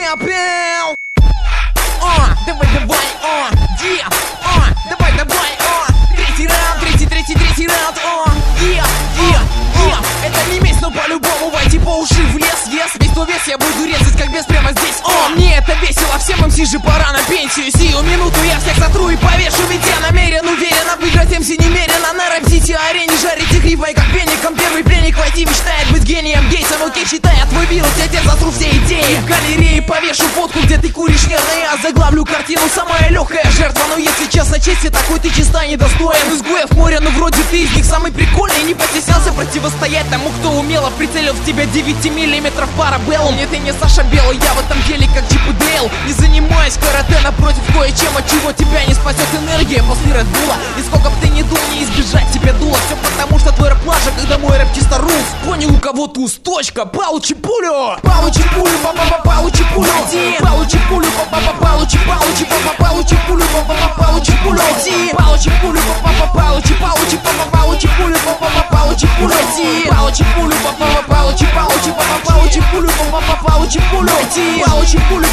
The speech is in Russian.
пел. Давай, давай, третий раунд, третий раунд, это не месть, но по-любому войти по уши в лес, весь то вес я буду резать, как бес прямо здесь, мне это весело, всем МС же пора на пенсию, сию минуту я всех сотру и повешу, ведь я намерен, уверенно выиграть МС немерено, на рэп-сити арене жарить их рифмой, как веником, первый пленник войти мечтает быть гением Гейтсом, окей, считай, твой вирус, я тебе затру все идеи, в галерее повешу фотку, где ты куришь нервно, я заглавлю картину, самая легкая жертва, но если честно, чести такой ты чиста недостоин, изгоев моря, но вроде ты из них самый прикольный, не постеснялся противостоять тому, кто умело прицелил в тебя 9 миллиметров парабеллум. Нет, ты не Саша Белый, я в этом деле как Чип и Дейл. Не занимаюсь карате, напротив кое-чем, от чего тебя не спасет энергия после Редбула. И сколько б ты ни дул, не избежать тебе дуло. Все потому, что твой рэп лажа, когда мой рэп чисто руф. Понял, у кого туз, точка, получи пулю. Получи пулю, получи пулю. Получи пулю, получи пулю. Получи пулю, получи пулю. Получи пулю, получи пулю. Получи пулю, получи пулю. Получи пулю, получи пулю. Получи пулю,